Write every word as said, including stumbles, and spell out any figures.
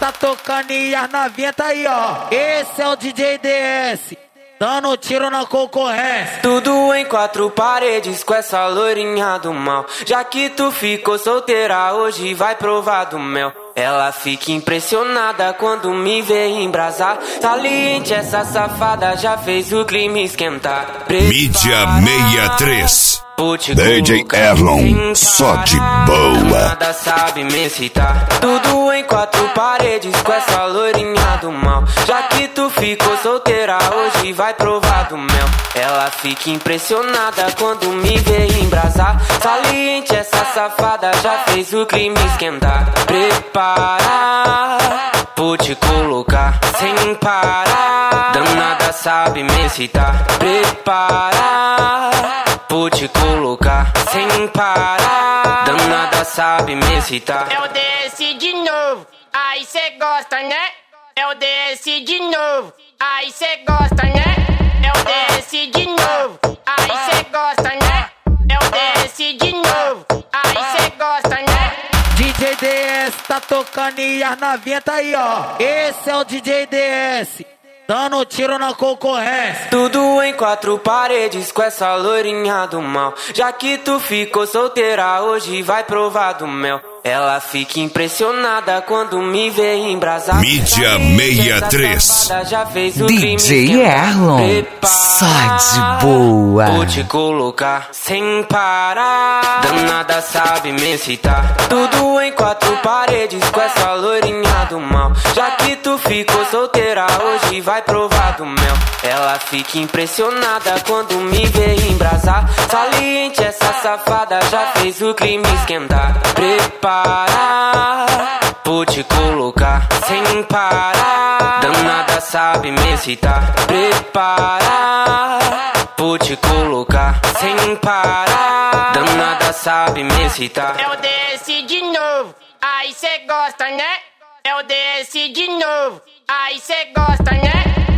tá tocando e as novinhas tá aí, ó. Esse é o D J D S, dando tiro na concorrência. Tudo em quatro paredes com essa loirinha do mal. Já que tu ficou solteira, hoje vai provar do mel. Ela fica impressionada quando me vê embrasar. Saliente, essa safada já fez o clima esquentar. Mídia sessenta e três. D J Erlon, só de boa. Nada sabe me excitar. Tudo em quatro paredes com essa loirinha do mal. Já que tu ficou solteira, hoje vai provar do mel. Ela fica impressionada quando me vê embrasar. Saliente, essa safada já fez o clima esquentar. Prepara, vou te colocar sem parar. Danada sabe me excitar. Prepara, vou te colocar sem parar. Danada sabe me excitar. É o D S de novo, aí cê gosta, né? É o D S de novo, aí cê gosta, né? É o D S de novo, aí cê gosta, né? É o D S de novo, aí cê gosta, né? D J D S tá tocando e as novinhas tá aí, ó. Esse é o D J D S, dando tiro na concorrência. Tudo em quatro paredes com essa loirinha do mal. Já que tu ficou solteira, hoje vai provar do mel. Ela fica impressionada quando me vê embrasar. Mídia sessenta e três. D J Erlon, só de boa. Vou te colocar sem parar. Danada sabe me excitar. Tudo em quatro paredes com essa loirinha do mal. Já que tu ficou solteira, hoje vai provar do mel. Ela fica impressionada quando me vê embrasar. Saliente, essa safada já fez o clima esquentar. Prepara, vou te colocar sem parar. Danada sabe me excitar. Prepara, vou te colocar sem parar. Danada sabe me excitar. É o D S de novo, aí cê gosta, né? É o D S de novo, aí cê gosta, né?